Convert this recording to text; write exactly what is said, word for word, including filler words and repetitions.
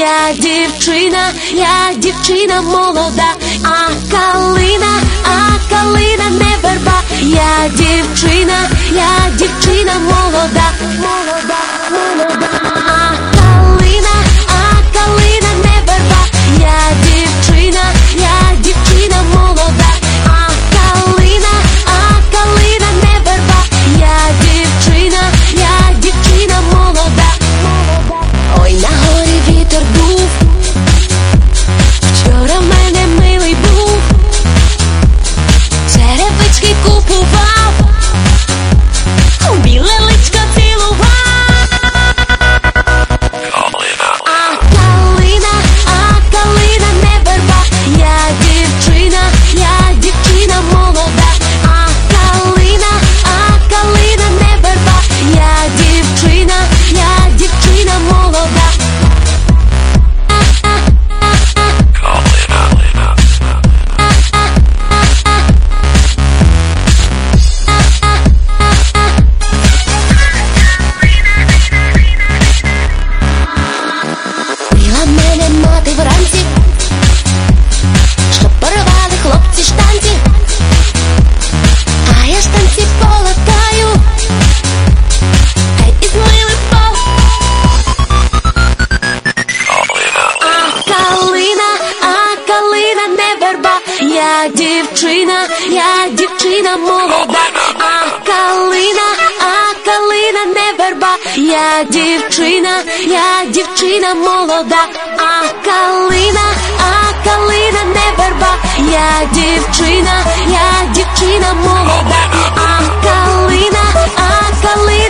я дівчина, я дівчина молода, а калина, а калина не верба. Я дівчина, я дівчина молода, молода, молода. А калина, а калина не верба. Я дівчина, я дівчина молода, а калина, а калина не верба. Я дівчина, я дівчина молода. Ой, на горі вітер дув, вчора в мене милий був, черевички купував, біле личко цілував. А калина, а калина не верба. Я дівчина, я дівчина молода, а калина, а калина не верба. Я дівчина, я дівчина молода. Била мене мати вранці, щоб порвали хлопці штанці, а я штанці полатаю, хай і змили пол. А калина, а калина не верба. Я дівчина, я дівчина молода, а калина, а калина не верба. Я дівчина, я дівчина молода, а калина, а калина не верба. Я дівчина, я дівчина молода, а калина, а калина